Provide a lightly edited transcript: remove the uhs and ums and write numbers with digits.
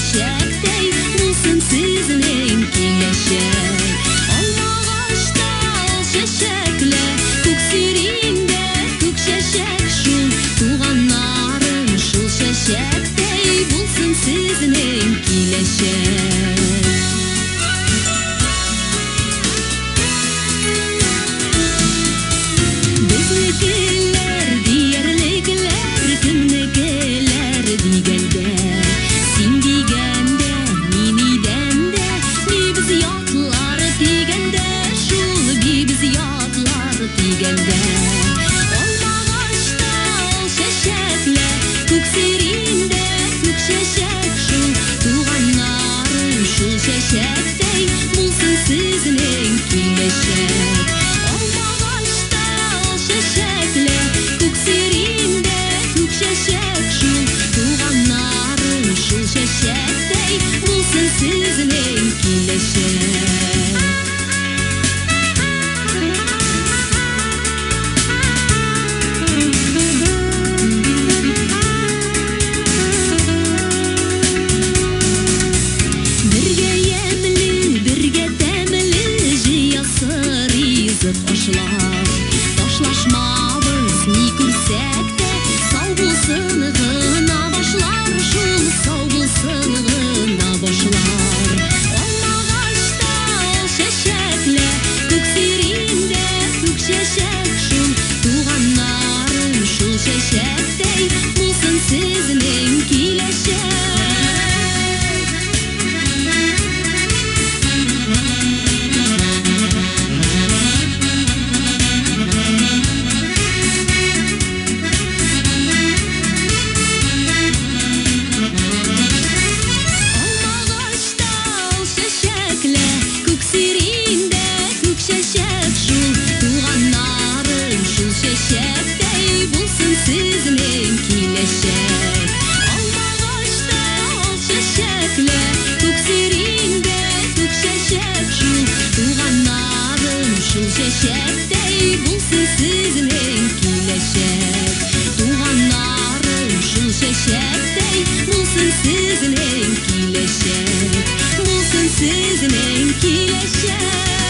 шешектей, болсын сіздің келешек. Алмағашта ал шешеклі, көксерінде көк шешек шул, туғаннарым шул шешектей, болсын сіздің келешек. Біздікілер, диярлікілер, кімнікілер дегенде, сен дегенде, мен иденде, бейбіз ятлар дегенде, шул бейбіз ятлар дегенде. Алмағашта ал шешеклі, көксерінде көк шешек шул, туғаннарым шул шешектей, болсын сіздің келешек. Алмағашта ал шешеклі, көксерінде көк шешек шул, туғаннарым шул шешектей, болсын сіздің келешек. Бірге емлі, бірге тәмілі, жиясы ризық ұшылар. Ташлашмабыз не көрсек те, сау болсын ғына башлар, шул сау болсын ғына башлар. Алмағашта ал шешеклі, көксерінде көк шешек шул, туғаннарым шул шешектей, болсын сіздің келешек. Алмағашта ал шешеклі, көксерінде көк шешек шул, туғаннарым шул шешектей, болсын сіздің келешек. Алмағашта ал шешеклі, көксерінде көк шешек шул, туғаннарым шул шешектей, болсын сіздің келешек. Туғаннарым шул шешектей, болсын сіздің келешек, болсын сіздің келешек.